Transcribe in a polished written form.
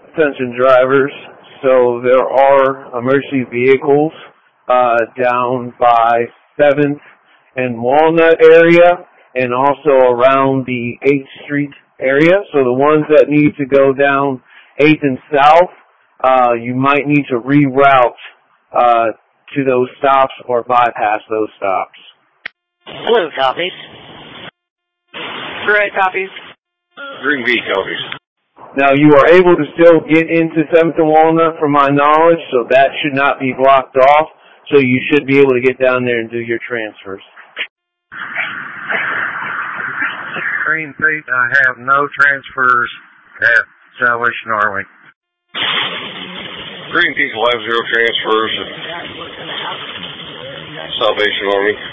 attention drivers. So there are emergency vehicles down by 7th and Walnut area and also around the 8th Street area. So the ones that need to go down 8th and South, you might need to reroute to those stops or bypass those stops. Blue copies. Red copies. Green V copies. Now, you are able to still get into 7th and Walnut from my knowledge, so that should not be blocked off, so you should be able to get down there and do your transfers. Green Pete, I have no transfers at Salvation Army. Green Peak will have 0 transfers at Salvation Army.